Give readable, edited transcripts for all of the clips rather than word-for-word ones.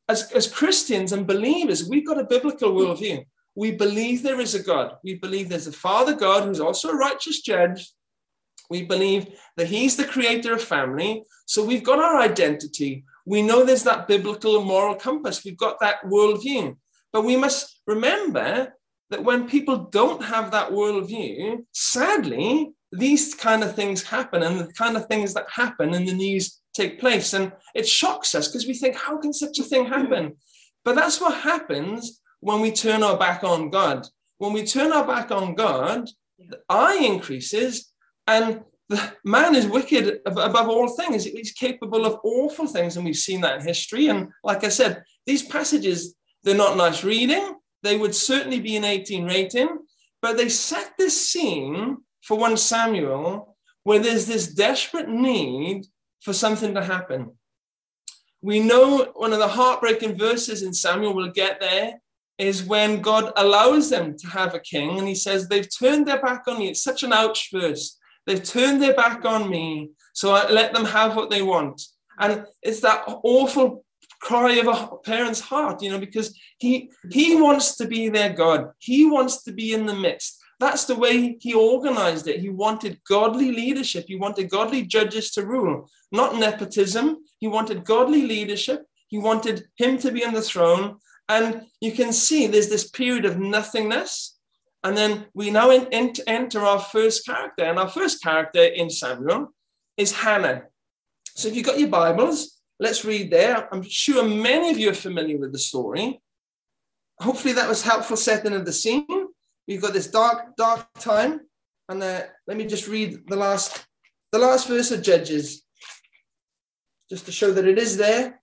as Christians and believers, we've got a biblical worldview. We believe there is a God. We believe there's a Father God who's also a righteous judge. We believe that he's the creator of family. So we've got our identity. We know there's that biblical and moral compass. We've got that worldview. But we must remember that when people don't have that worldview, sadly, these kind of things happen, and the kind of things that happen in the news take place. And it shocks us because we think, how can such a thing happen? But that's what happens when we turn our back on God. When we turn our back on God, the eye increases, and the man is wicked above all things. He's capable of awful things, and we've seen that in history. And like I said, these passages, they're not nice reading. They would certainly be an 18 rating, but they set this scene for 1 Samuel where there's this desperate need for something to happen. We know one of the heartbreaking verses in Samuel, we'll get there, is when God allows them to have a king, and he says, they've turned their back on me. It's such an ouch verse. They've turned their back on me, so I let them have what they want. And it's that awful cry of a parent's heart, because he wants to be their God. He wants to be in the midst. That's the way he organized it. He wanted godly leadership. He wanted godly judges to rule, not nepotism. He wanted godly leadership. He wanted him to be on the throne. And you can see there's this period of nothingness. And then we now enter our first character. And our first character in Samuel is Hannah. So if you've got your Bibles, let's read there. I'm sure many of you are familiar with the story. Hopefully that was helpful setting of the scene. We've got this dark time. And let me just read the last verse of Judges, just to show that it is there.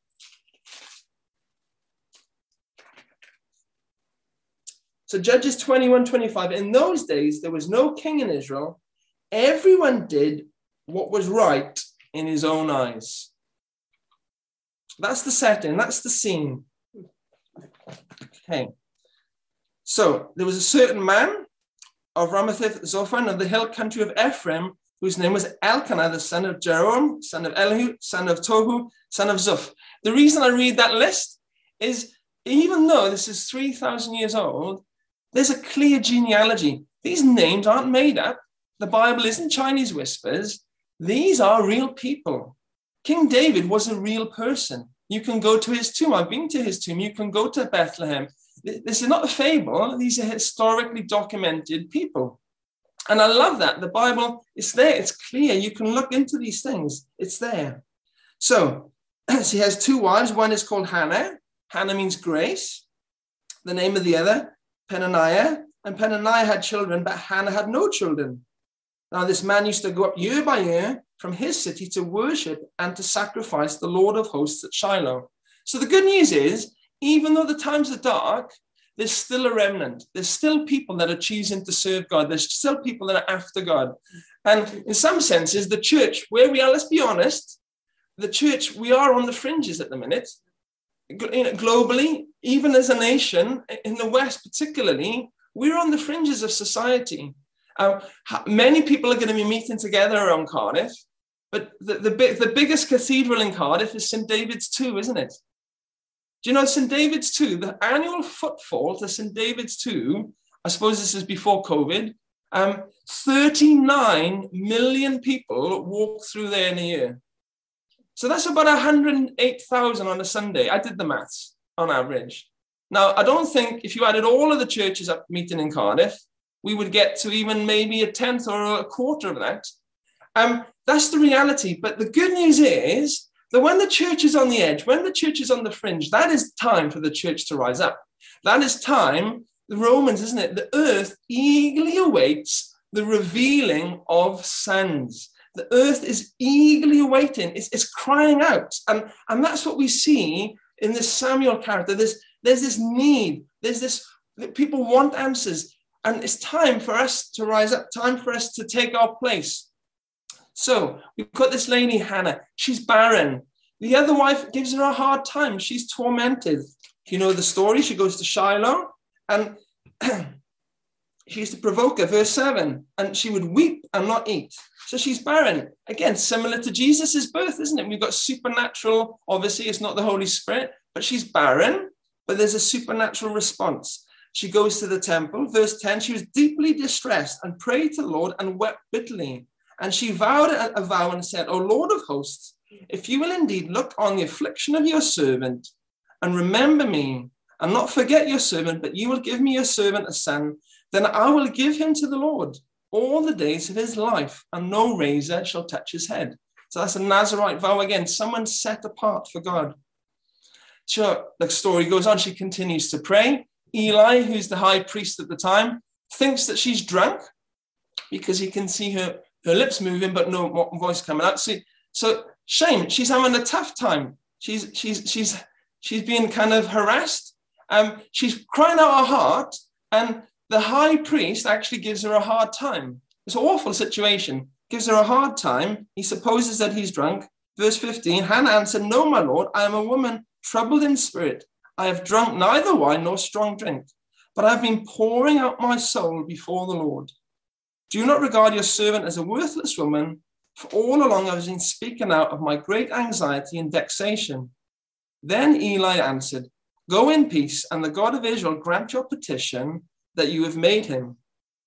So Judges 21:25. In those days, there was no king in Israel. Everyone did what was right in his own eyes. That's the setting. That's the scene. Okay. So there was a certain man of Ramathith Zophim of the hill country of Ephraim, whose name was Elkanah, the son of Jeroham, son of Elihu, son of Tohu, son of Zuph. The reason I read that list is, even though this is 3,000 years old, there's a clear genealogy. These names aren't made up. The Bible isn't Chinese whispers. These are real people. King David was a real person. You can go to his tomb. I've been to his tomb. You can go to Bethlehem. This is not a fable. These are historically documented people. And I love that. The Bible is there. It's clear. You can look into these things. It's there. So he has 2 wives. One is called Hannah. Hannah means grace. The name of the other, Peninnah. And Peninnah had children, but Hannah had no children. Now this man used to go up year by year from his city to worship and to sacrifice the Lord of hosts at Shiloh. So the good news is, even though the times are dark, there's still a remnant. There's still people that are choosing to serve God. There's still people that are after God. And in some senses, the church, where we are, let's be honest, the church, we are on the fringes at the minute. Globally, even as a nation, in the West particularly, we're on the fringes of society. Many people are going to be meeting together around Cardiff, but the biggest cathedral in Cardiff is St. David's 2, isn't it? Do you know St. David's 2, the annual footfall to St. David's 2, I suppose this is before COVID, 39 million people walk through there in a year. So that's about 108,000 on a Sunday. I did the maths on average. Now, I don't think if you added all of the churches up meeting in Cardiff, we would get to even maybe a tenth or a quarter of that. That's the reality. But the good news is that when the church is on the edge, when the church is on the fringe, that is time for the church to rise up. That is time, the Romans, isn't it? The earth eagerly awaits the revealing of sons. The earth is eagerly awaiting. It's crying out. And that's what we see in this Samuel character. There's this need. There's this, people want answers. And it's time for us to rise up, time for us to take our place. So we've got this lady, Hannah. She's barren. The other wife gives her a hard time. She's tormented. You know the story. She goes to Shiloh and she used to provoke her, verse 7, and she would weep and not eat. So she's barren. Again, similar to Jesus's birth, isn't it? We've got supernatural, obviously, it's not the Holy Spirit, but she's barren, but there's a supernatural response. She goes to the temple. Verse 10, she was deeply distressed and prayed to the Lord and wept bitterly. And she vowed a vow and said, O Lord of hosts, if you will indeed look on the affliction of your servant and remember me and not forget your servant, but you will give me your servant a son, then I will give him to the Lord all the days of his life, and no razor shall touch his head. So that's a Nazirite vow again, someone set apart for God. Sure, the story goes on. She continues to pray. Eli, who's the high priest at the time, thinks that she's drunk because he can see her lips moving, but no voice coming out. So shame, she's having a tough time. She's being kind of harassed. She's crying out her heart, and the high priest actually gives her a hard time. It's an awful situation. Gives her a hard time. He supposes that he's drunk. Verse 15, Hannah answered, No, my lord, I am a woman troubled in spirit. I have drunk neither wine nor strong drink, but I have been pouring out my soul before the Lord. Do not regard your servant as a worthless woman, for all along I have been speaking out of my great anxiety and vexation. Then Eli answered, Go in peace, and the God of Israel grant your petition that you have made him.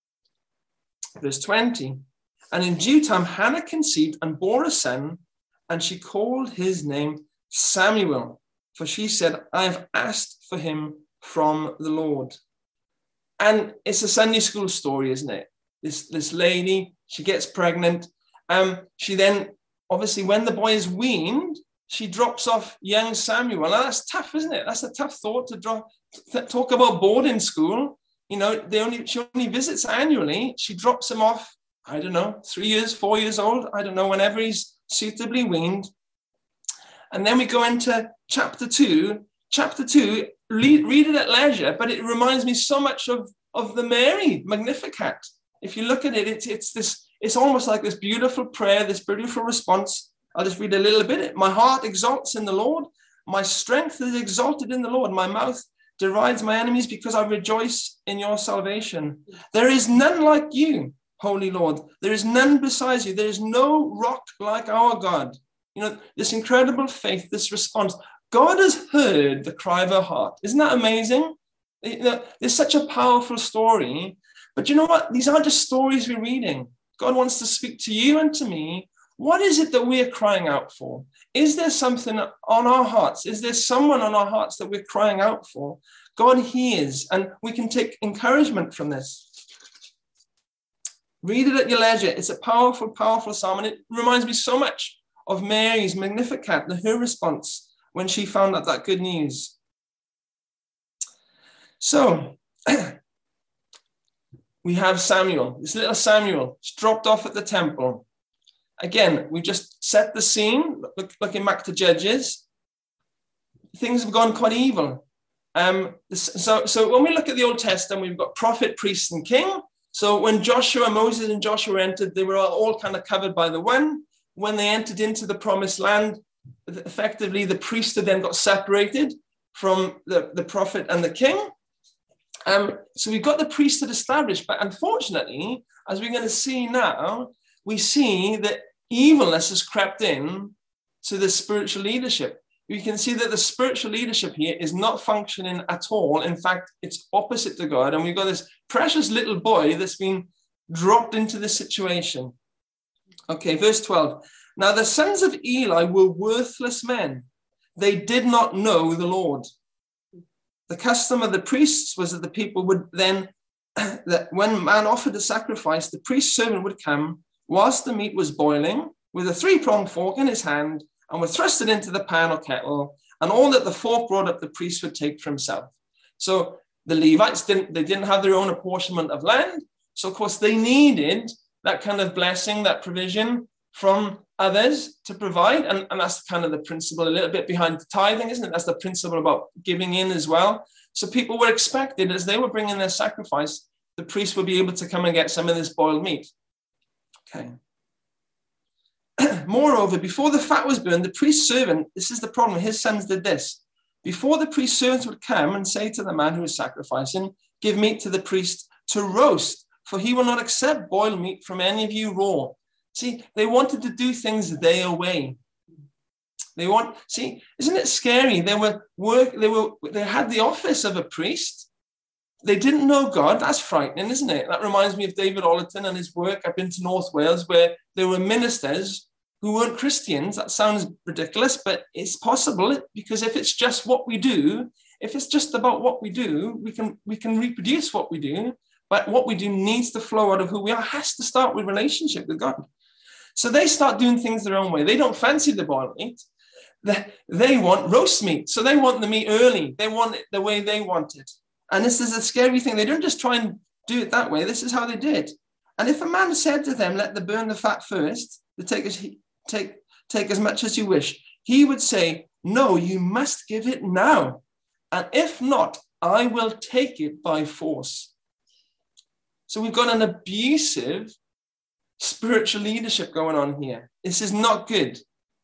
Verse 20, and in due time Hannah conceived and bore a son, and she called his name Samuel, for she said, I have asked for him from the Lord. And it's a Sunday school story, isn't it? This lady, she gets pregnant. She then, obviously, when the boy is weaned, she drops off young Samuel. Now, that's tough, isn't it? That's a tough thought to talk about boarding school. You know, she only visits annually. She drops him off, I don't know, 3 years, 4 years old. I don't know, whenever he's suitably weaned. And then we go into chapter 2. Chapter 2, read it at leisure, but it reminds me so much of the Mary Magnificat. If you look at it, it's almost like this beautiful prayer, this beautiful response. I'll just read a little bit. My heart exalts in the Lord. My strength is exalted in the Lord. My mouth derides my enemies because I rejoice in your salvation. There is none like you, Holy Lord. There is none besides you. There is no rock like our God. You know, this incredible faith, this response. God has heard the cry of her heart. Isn't that amazing? You know, there's such a powerful story. But you know what? These aren't just stories we're reading. God wants to speak to you and to me. What is it that we are crying out for? Is there something on our hearts? Is there someone on our hearts that we're crying out for? God hears, and we can take encouragement from this. Read it at your leisure. It's a powerful, powerful psalm, and it reminds me so much of Mary's Magnificat, her response when she found out that good news. So, we have Samuel, this little Samuel. He's dropped off at the temple. Again, we just set the scene, looking back to Judges. Things have gone quite evil. So when we look at the Old Testament, we've got prophet, priest, and king. So when Moses and Joshua entered, they were all kind of covered by the one. When they entered into the promised land, effectively the priesthood then got separated from the prophet and the king. So we've got the priesthood established, but unfortunately, as we're going to see now, we see that evilness has crept in to the spiritual leadership. We can see that the spiritual leadership here is not functioning at all. In fact, it's opposite to God. And we've got this precious little boy that's been dropped into this situation. Okay, verse 12. Now the sons of Eli were worthless men. They did not know the Lord. The custom of the priests was that the people would then, that when man offered a sacrifice, the priest's servant would come whilst the meat was boiling with a three-pronged fork in his hand and would thrust it into the pan or kettle, and all that the fork brought up the priest would take for himself. So the Levites didn't have their own apportionment of land. So of course they needed that kind of blessing, that provision from others to provide. And that's kind of the principle a little bit behind the tithing, isn't it? That's the principle about giving in as well. So people were expected, as they were bringing their sacrifice, the priest would be able to come and get some of this boiled meat. Okay. Moreover, before the fat was burned, the priest's servant, this is the problem, his sons did this. Before the priest's servants would come and say to the man who was sacrificing, give meat to the priest to roast, for he will not accept boiled meat from any of you raw. See, they wanted to do things their way. See, isn't it scary? They had the office of a priest. They didn't know God. That's frightening, isn't it? That reminds me of David Ollerton and his work up into North Wales, where there were ministers who weren't Christians. That sounds ridiculous, but it's possible, because if it's just what we do, if it's just about what we do, we can reproduce what we do, but what we do needs to flow out of who we are. It has to start with relationship with God. So they start doing things their own way. They don't fancy the boiled meat. They want roast meat. So they want the meat early. They want it the way they want it. And this is a scary thing. They don't just try and do it that way. This is how they did. And if a man said to them, let them burn the fat first, take as much as you wish, he would say, no, you must give it now. And if not, I will take it by force. So we've got an abusive spiritual leadership going on here. This is not good.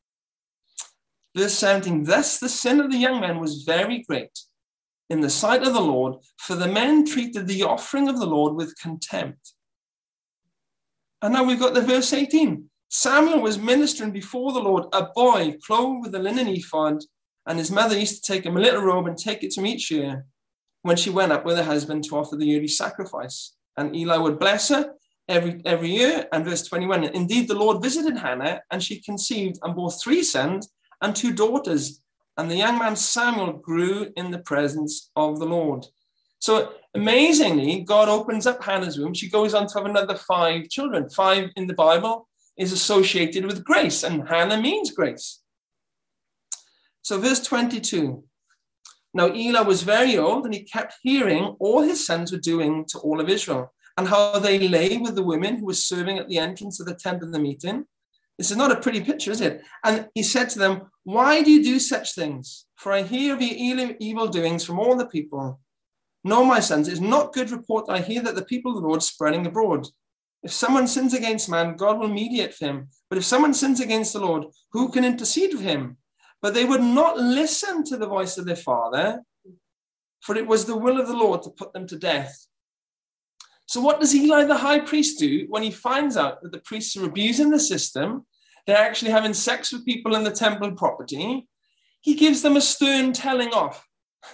Verse 17, thus the sin of the young men was very great in the sight of the Lord, for the men treated the offering of the Lord with contempt. And now we've got the verse 18. Samuel was ministering before the Lord, a boy clothed with a linen ephod, and his mother used to take him a little robe and take it to him each year when she went up with her husband to offer the yearly sacrifice. And Eli would bless her every year. And verse 21, indeed, the Lord visited Hannah, and she conceived and bore 3 sons and 2 daughters. And the young man Samuel grew in the presence of the Lord. So amazingly, God opens up Hannah's womb. She goes on to have another 5 children. 5 in the Bible is associated with grace, and Hannah means grace. So verse 22. Now Eli was very old, and he kept hearing all his sons were doing to all of Israel, and how they lay with the women who were serving at the entrance of the tent of the meeting. This is not a pretty picture, is it? And he said to them, why do you do such things? For I hear of your evil doings from all the people. No, my sons, it is not good report I hear that the people of the Lord spreading abroad. If someone sins against man, God will mediate for him. But if someone sins against the Lord, who can intercede for him? But they would not listen to the voice of their father, for it was the will of the Lord to put them to death. So what does Eli the high priest do when he finds out that the priests are abusing the system? They're actually having sex with people in the temple property. He gives them a stern telling off.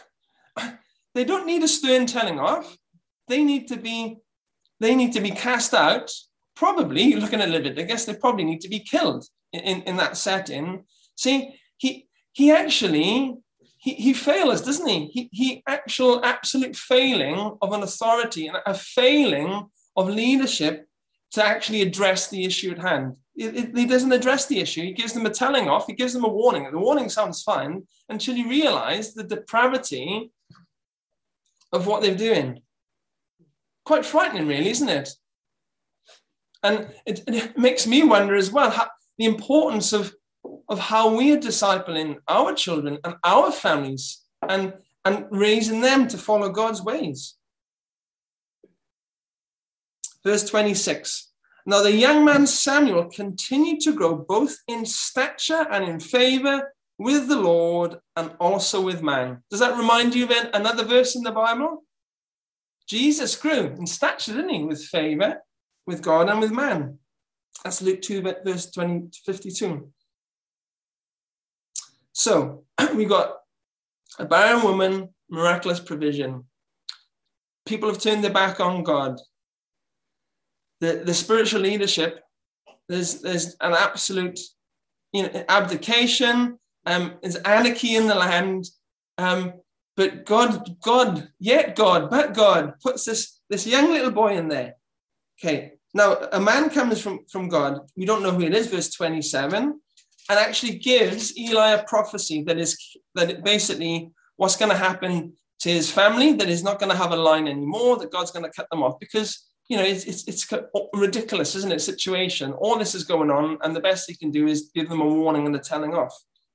They don't need a stern telling off. They need to be cast out. Probably, looking at Leviticus, they probably need to be killed in that setting. See, he actually fails, doesn't he? He absolute failing of an authority and a failing of leadership to actually address the issue at hand. He doesn't address the issue. He gives them a telling off. He gives them a warning. The warning sounds fine until you realize the depravity of what they're doing. Quite frightening, really, isn't it? And it makes me wonder as well the importance of how we are discipling our children and our families and raising them to follow God's ways. Verse 26. Now the young man Samuel continued to grow both in stature and in favor with the Lord and also with man. Does that remind you of another verse in the Bible? Jesus grew in stature, didn't he? With favor with God and with man. That's Luke 2, verse 52. So we got a barren woman, miraculous provision. People have turned their back on God. The spiritual leadership, there's an absolute abdication, there's anarchy in the land. But God puts this young little boy in there. Okay, now a man comes from God. We don't know who it is, verse 27, and actually gives Eli a prophecy that basically what's going to happen to his family, that he's not going to have a line anymore, that God's going to cut them off because, it's ridiculous, isn't it, situation. All this is going on, and the best he can do is give them a warning and a telling off.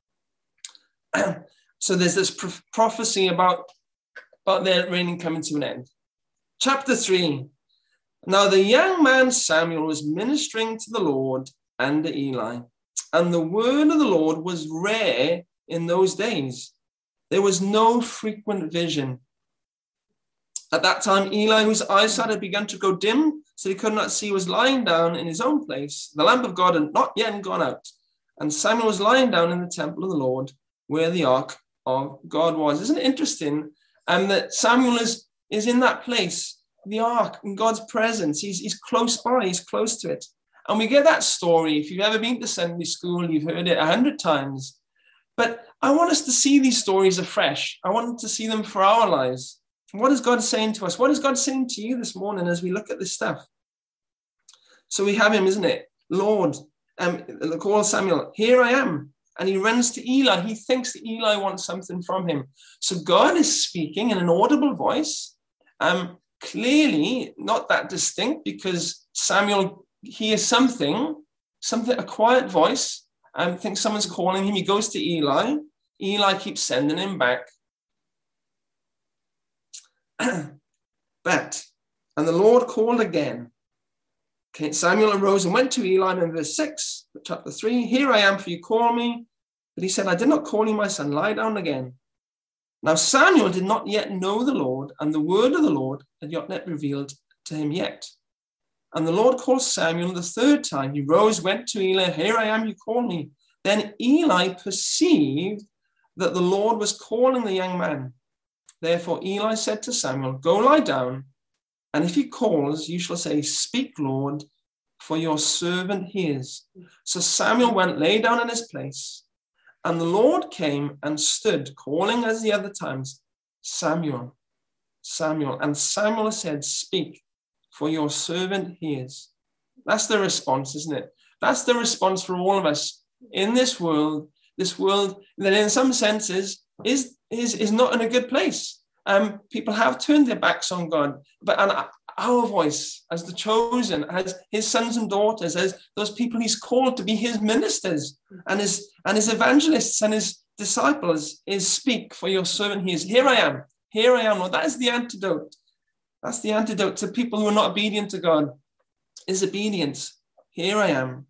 So there's this prophecy about their reigning coming to an end. Chapter 3. Now the young man Samuel was ministering to the Lord under Eli, and the word of the Lord was rare in those days. There was no frequent vision. At that time, Eli, whose eyesight had begun to grow dim, so he could not see, was lying down in his own place. The lamp of God had not yet gone out. And Samuel was lying down in the temple of the Lord where the ark of God was. Isn't it interesting that Samuel is in that place, the ark, in God's presence. He's close by, he's close to it. And we get that story. If you've ever been to Sunday school, you've heard it 100 times. But I want us to see these stories afresh. I want to see them for our lives. What is God saying to us? What is God saying to you this morning as we look at this stuff? So we have him, isn't it? Lord, call Samuel, here I am. And he runs to Eli. He thinks that Eli wants something from him. So God is speaking in an audible voice. Clearly not that distinct, because Samuel hears something, a quiet voice. Thinks someone's calling him. He goes to Eli. Eli keeps sending him back. And the Lord called again. Okay, Samuel arose and went to Eli in verse 6, chapter 3. Here I am, for you call me. But he said, I did not call you, my son. Lie down again. Now Samuel did not yet know the Lord, and the word of the Lord had not yet revealed to him yet. And the Lord called Samuel the third time. He rose, went to Eli. Here I am, you call me. Then Eli perceived that the Lord was calling the young man. Therefore Eli said to Samuel, go lie down. And if he calls, you shall say, speak, Lord, for your servant hears. So Samuel went, lay down in his place. And the Lord came and stood, calling as the other times, Samuel, Samuel. And Samuel said, speak, for your servant hears. That's the response, isn't it? That's the response for all of us in this world that in some senses is not in a good place. People have turned their backs on God, but our voice as the chosen, as his sons and daughters, as those people he's called to be his ministers and his evangelists and his disciples, is speak, for your servant hears. Here I am, Lord. That is the antidote. That's the antidote to people who are not obedient to God, is obedience. Here I am.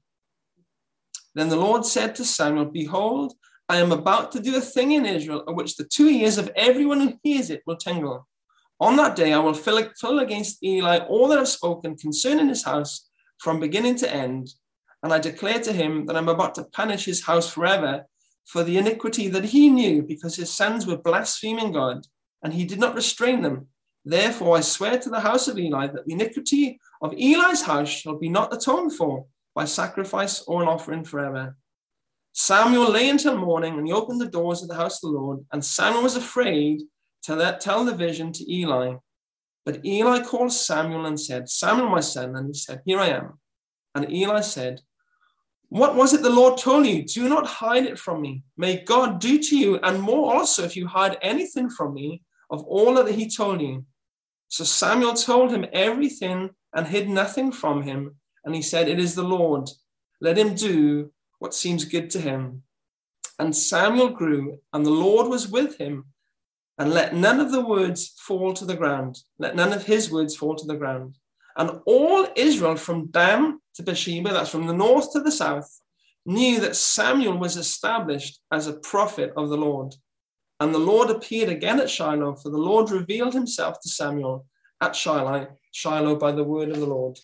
Then the Lord said to Samuel, behold, I am about to do a thing in Israel of which the 2 ears of everyone who hears it will tingle. On that day I will fill against Eli all that I've spoken concerning his house from beginning to end. And I declare to him that I'm about to punish his house forever for the iniquity that he knew, because his sons were blaspheming God, and he did not restrain them. Therefore I swear to the house of Eli that the iniquity of Eli's house shall be not atoned for by sacrifice or an offering forever. Samuel lay until morning, and he opened the doors of the house of the Lord, and Samuel was afraid to tell the vision to Eli. But Eli called Samuel and said, Samuel, my son. And he said, here I am. And Eli said, what was it the Lord told you? Do not hide it from me. May God do to you, and more also, if you hide anything from me of all that he told you. So Samuel told him everything and hid nothing from him. And he said, it is the Lord. Let him do what seems good to him. And Samuel grew, and the Lord was with him, and let none of the words fall to the ground. Let none of his words fall to the ground. And all Israel from Dan to Beersheba, that's from the north to the south, knew that Samuel was established as a prophet of the Lord. And the Lord appeared again at Shiloh, for the Lord revealed himself to Samuel at Shiloh by the word of the Lord.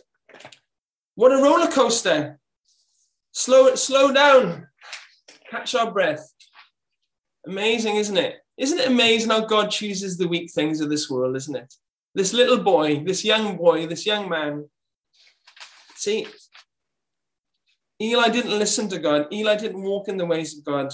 What a roller coaster. Slow down. Catch our breath. Amazing, isn't it? Isn't it amazing how God chooses the weak things of this world, isn't it? This little boy, this young man. See, Eli didn't listen to God. Eli didn't walk in the ways of God.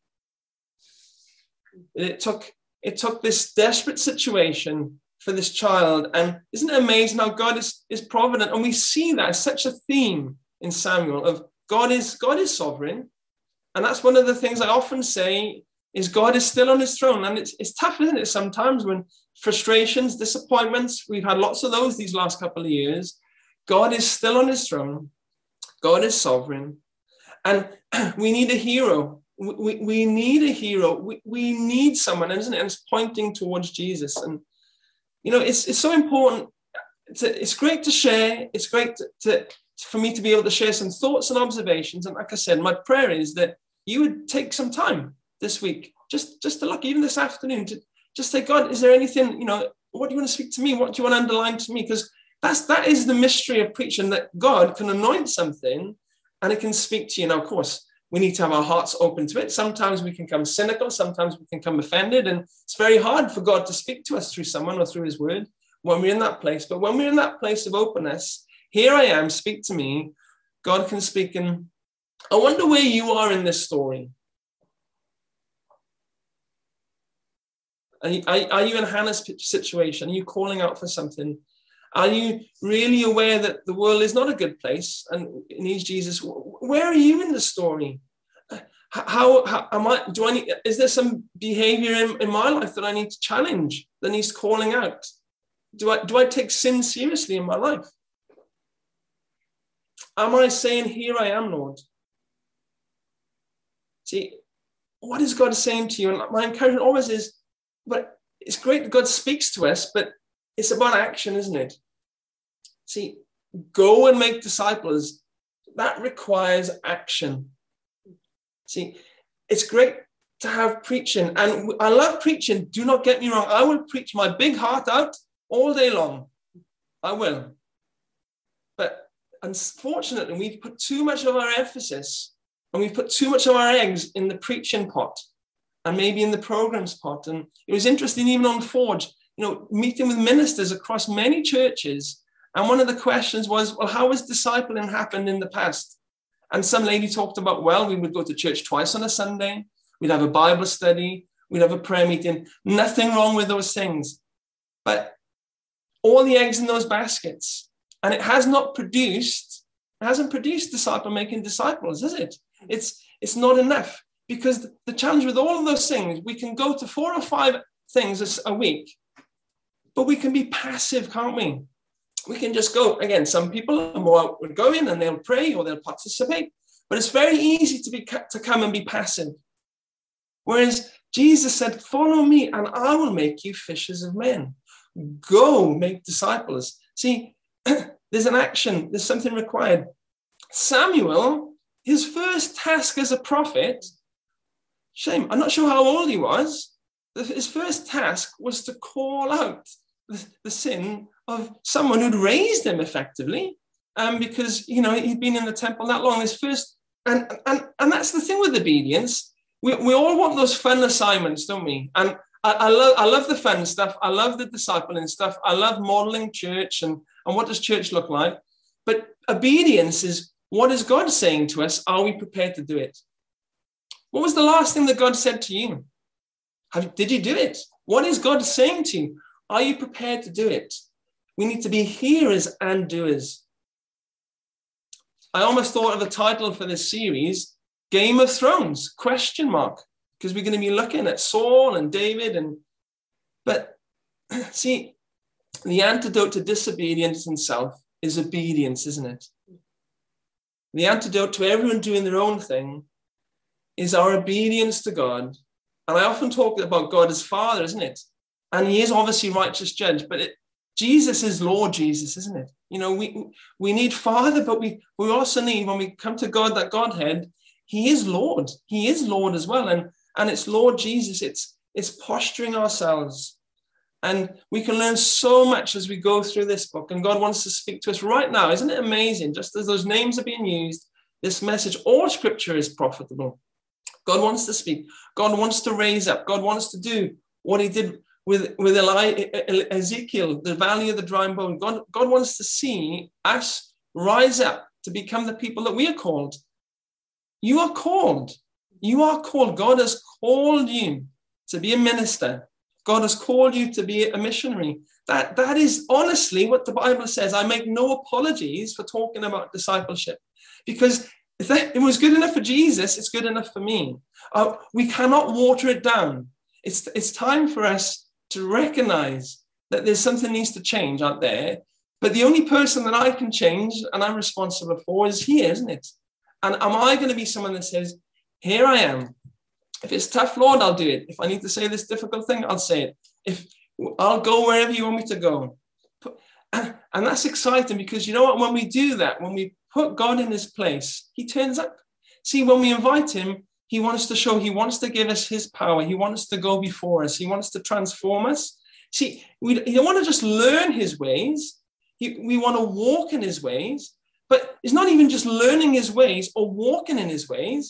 It took this desperate situation for this child. And isn't it amazing how God is provident? And we see that as such a theme in Samuel of God is sovereign. And that's one of the things I often say is God is still on his throne. And it's tough, isn't it? Sometimes when frustrations, disappointments, we've had lots of those these last couple of years. God is still on his throne. God is sovereign. And we need a hero. We need a hero. We need someone, isn't it? And it's pointing towards Jesus. And, you know, it's so important. It's great to share. It's great for me to be able to share some thoughts and observations. And like I said, my prayer is that you would take some time this week, just to look, even this afternoon, to just say, God, is there anything, you know, what do you want to speak to me? What do you want to underline to me? Because that is the mystery of preaching, that God can anoint something and it can speak to you. Now, of course, we need to have our hearts open to it. Sometimes we can become cynical. Sometimes we can become offended. And it's very hard for God to speak to us through someone or through his word when we're in that place. But when we're in that place of openness, here I am, speak to me. God can speak. And I wonder where you are in this story. Are you in Hannah's situation? Are you calling out for something? Are you really aware that the world is not a good place and it needs Jesus? Where are you in the story? How am I? Is there some behavior in my life that I need to challenge, that needs calling out? Do I take sin seriously in my life? Am I saying, here I am, Lord? See, what is God saying to you? And my encouragement always is, but it's great that God speaks to us, but it's about action, isn't it? See, go and make disciples. That requires action. See, it's great to have preaching, and I love preaching. Do not get me wrong. I will preach my big heart out all day long. I will. But unfortunately, we've put too much of our emphasis and we've put too much of our eggs in the preaching pot and maybe in the programs pot. And it was interesting, even on Forge, meeting with ministers across many churches. And one of the questions was, well, how has discipling happened in the past? And some lady talked about, well, we would go to church twice on a Sunday. We'd have a Bible study. We'd have a prayer meeting. Nothing wrong with those things. But all the eggs in those baskets. And it hasn't produced disciple-making disciples, is it? It's not enough. Because the challenge with all of those things, we can go to 4 or 5 things a week, but we can be passive, can't we? We can just go. Again, some people are more outgoing and they'll pray or they'll participate, but it's very easy to come and be passive. Whereas Jesus said, follow me and I will make you fishers of men. Go make disciples. See, there's an action, there's something required. Samuel, his first task as a prophet, I'm not sure how old he was. His first task was to call out the sin of someone who'd raised him effectively, because he'd been in the temple that long. His first, and that's the thing with obedience. We all want those fun assignments, don't we? And I love the fun stuff. I love the discipling stuff. I love modeling church and what does church look like? But obedience is, what is God saying to us? Are we prepared to do it? What was the last thing that God said to you? Did you do it? What is God saying to you? Are you prepared to do it? We need to be hearers and doers. I almost thought of the title for this series, Game of Thrones, ? Because we're going to be looking at Saul and David. But see, the antidote to disobedience and self is obedience, isn't it? The antidote to everyone doing their own thing is our obedience to God. And I often talk about God as Father, isn't it? And he is obviously righteous judge, but Jesus is Lord Jesus, isn't it? We need Father, but we also need, when we come to God, that Godhead, he is Lord. He is Lord as well. And it's Lord Jesus. It's posturing ourselves. And we can learn so much as we go through this book. And God wants to speak to us right now. Isn't it amazing? Just as those names are being used, this message, all scripture is profitable. God wants to speak. God wants to raise up. God wants to do what he did with Ezekiel, the valley of the dry bone. God wants to see us rise up to become the people that we are called. You are called. You are called. God has called you to be a minister. God has called you to be a missionary. That is honestly what the Bible says. I make no apologies for talking about discipleship, because if it was good enough for Jesus, it's good enough for me. We cannot water it down. It's time for us to recognize that there's something needs to change out there. But the only person that I can change and I'm responsible for is here, isn't it? And am I going to be someone that says, here I am. If it's tough, Lord, I'll do it. If I need to say this difficult thing, I'll say it. If I'll go wherever you want me to go. And that's exciting, because you know what? When we do that, when we put God in his place, he turns up. See, when we invite him, he wants to show, he wants to give us his power. He wants to go before us. He wants to transform us. See, we don't want to just learn his ways. We want to walk in his ways. But it's not even just learning his ways or walking in his ways.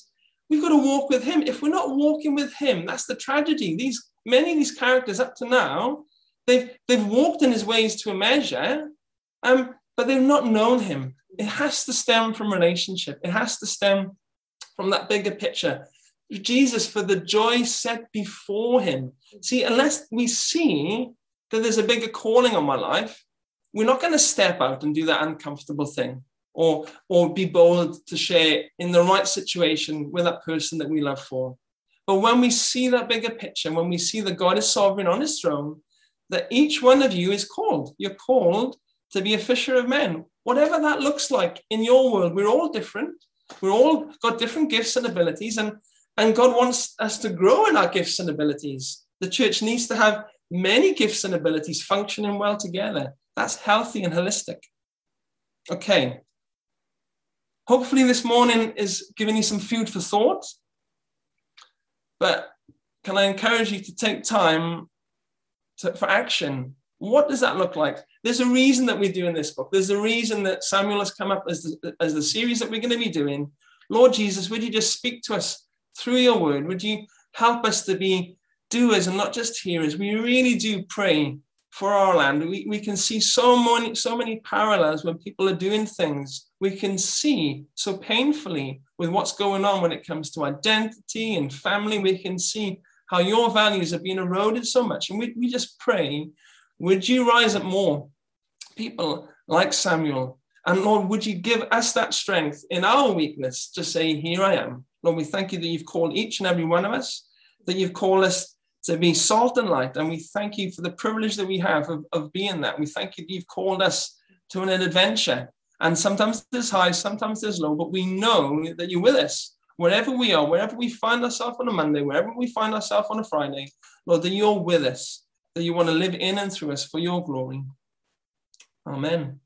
We've got to walk with him. If we're not walking with him, that's the tragedy. Many of these characters up to now, they've walked in his ways to a measure, but they've not known him. It has to stem from relationship. It has to stem from that bigger picture. Jesus, for the joy set before him. See, unless we see that there's a bigger calling on my life, we're not going to step out and do that uncomfortable thing or be bold to share in the right situation with that person that we love for. But when we see that bigger picture, when we see that God is sovereign on his throne, that each one of you is called. You're called to be a fisher of men. Whatever that looks like in your world, we're all different. We're all got different gifts and abilities, and God wants us to grow in our gifts and abilities. The church needs to have many gifts and abilities functioning well together. That's healthy and holistic. Okay. Hopefully this morning is giving you some food for thought. But can I encourage you to take time for action? What does that look like? There's a reason that we're doing this book. There's a reason that Samuel has come up as the series that we're going to be doing. Lord Jesus, would you just speak to us through your word? Would you help us to be doers and not just hearers? We really do pray for our land. We can see so many parallels when people are doing things. We can see so painfully with what's going on when it comes to identity and family. We can see how your values have been eroded so much. And we just pray, would you rise up more people like Samuel? And Lord, would you give us that strength in our weakness to say, here I am. Lord, we thank you that you've called each and every one of us, that you've called us to be salt and light. And we thank you for the privilege that we have of being that. We thank you that you've called us to an adventure. And sometimes there's high, sometimes there's low, but we know that you're with us. Wherever we are, wherever we find ourselves on a Monday, wherever we find ourselves on a Friday, Lord, that you're with us, that you want to live in and through us for your glory. Amen.